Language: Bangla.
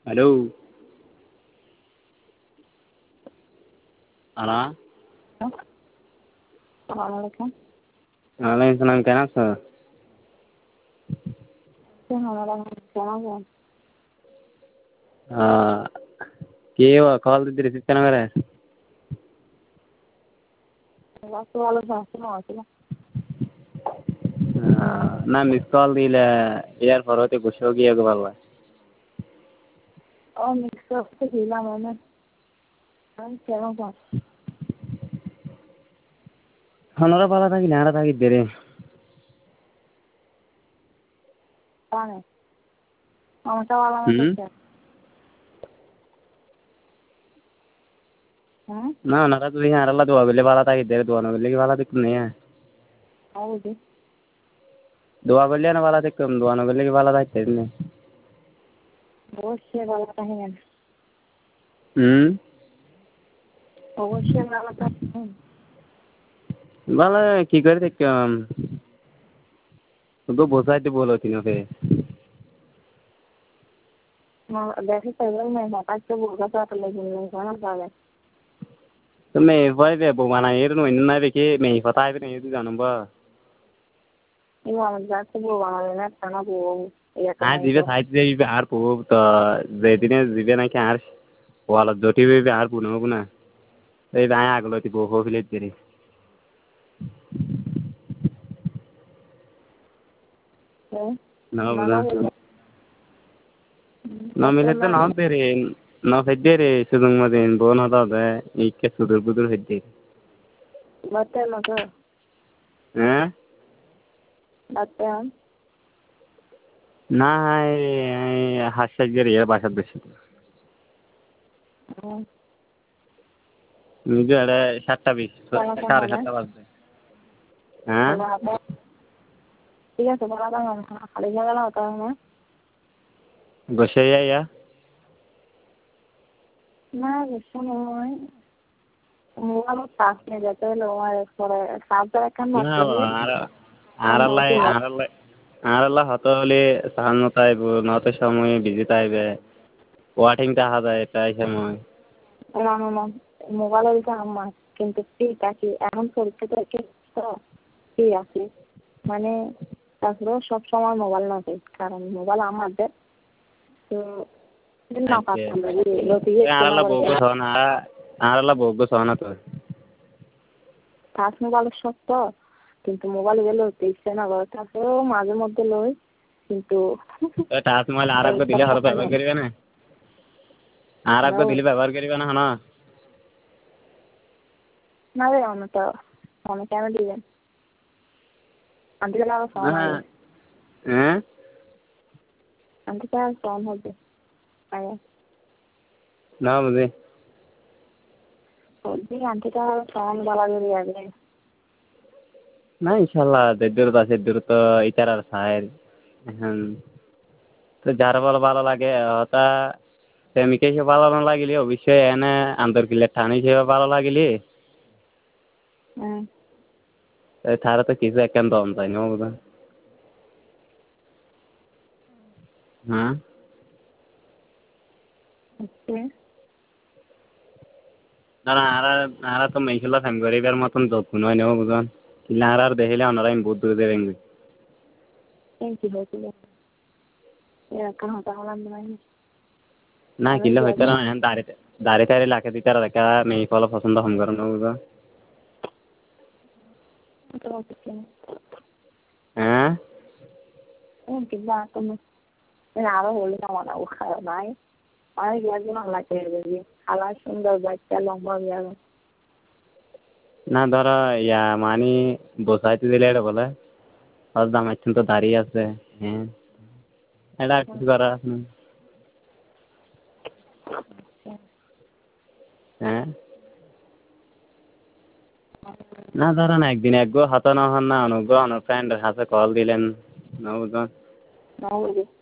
हेलो। अला Assalamualaikum. वालेकुम सलाम केना छ? Kenapa? के हो कॉल दीदी रिसीव केना करे? Waktu lalu saya mau sih. ना मिस कॉल दिले यार फरोते खुश हो गया के बाबा Oh, mixer itu hilang mana? Kenapa? हनरा पाला था कि नारा था कि तेरे Mana? Kamu tahu alamat हम्म apa? Hmm? ना नारा तो यहाँ रला तो अगले वाला था कि तेरे तो अगले के वाला दिक्कत नहीं है Tahu sih. दुआ कर लिया ना वाला दिक्कत दुआ ना अगले के वाला था तेरे ने Bosnya kalau tahinan. हम्म Bosnya kalau tahinan. वाला की कर देख तो बोसा तो बोलो तीनों पे Mau dari saya mau makan tuh bukan satu lagi nih, mana salah? तो मैं वाले पे बुमाना ये तो इन ना देखे मैं पता है नहीं तो जानूँ बा Ini mau makan tuh bukan mana karena bu, ya हाँ kena जीवे itu. साइड से भी आर पो तो जेदिने जीवे ना क्या आर वाला जोटी भी आर पुनो पुना तो ये आया अगलो ती बोहो फिले तेरे Eh, ना mana बुझा bu? ना मिले तो ना तेरे ना फिर रे सुदंग मदेन बोन होता है एक के सुदर बुदर फिर Betul maka, हैं betul. ना है हास्य जरी है बाशा बेशी मुझे अरे 7:20 Kalau साढ़े sama 7 बजे हाँ kalau apa? Iya sebenarnya kan kali jalan atau mana? गोशे या Nah, bisa nih. Mulai pasnya jatuh lumayan sore. Sampai kan ना waktu ini, आरला masih lah. आरला आरला हतले सहन ताइब नत समय बिजी ताइबे ওয়াটিং টা হাজার এটাই সময় Lama mobile itu aman. কিন্তু কি এখন পরীক্ষা থেকে তো কি আছে মানে তারপরে সব সময় মোবাইল না দেয় কারণ মোবাইল আমাদের তো না আচ্ছা পারতাম লতিয়ে কেনা আরলা করে বউকে সহনা আরলা বউকে সহনা তো টাচ মোবাইলের শখ তো কিন্তু মোবাইল গেলে ইচ্ছে না করে তারপরেও মাঝে মধ্যে লই কিন্তু টাচ মোবাইল আরকে পরীক্ষার দিলে হর সময় ব্যবহার নেই করিবে না আরকে দিলে ব্যবহার করিবে না হন না রে অনেক কেন দিবেন আনতে আরো ফোন হবে হ্যাঁ আনতে আর ফোন হবে আগে না বুঝি বলছি আনতে আর ফোন বলা যদি আগে না ইনশাল্লাহ দেদুর আছে দূর তো ইতার আর সাহের এখন তো যার বল ভালো লাগে ওটা প্রেমিকে সে ভালো না লাগিলে অবশ্যই এনে আন্তর কিলে ঠানি সে ভালো লাগিলে তারা তো কিছু একখান দম তাই না বুঝা হ্যাঁ না না আর তো মেঘলা ফ্যান গরিবের মতন যত্ন নয় নেব বুঝান কিলা আর দেখিলে ওনারা আমি বহুত দূরে দেবেন কি হয়েছিল এরকম হতা হলাম নাই না আমি কিলা হইতে যাবো না এখন দাঁড়িয়ে দাঁড়িয়ে লাখে দিতে দেখা মেয়ে ফল পছন্দ হম করে নেব বুঝা তোমার কিছু হ্যাঁ কিন্তু তুমি আরো হলে আমার খারাপ নাই অনেক একজন লাগে খালা সুন্দর বাচ্চা লম্বা বিয়ার না ধরো ইয়া মানি বসাইতে দিলে এটা বলে আর দাম একটু তো দাঁড়িয়ে আছে হ্যাঁ এটা আর কিছু করার আছে না হ্যাঁ না ধরেন একদিন একগো হাতে না হন না অনুগ্রহ ফ্রেন্ডের হাতে কল দিলেন না বুঝলেন না বুঝি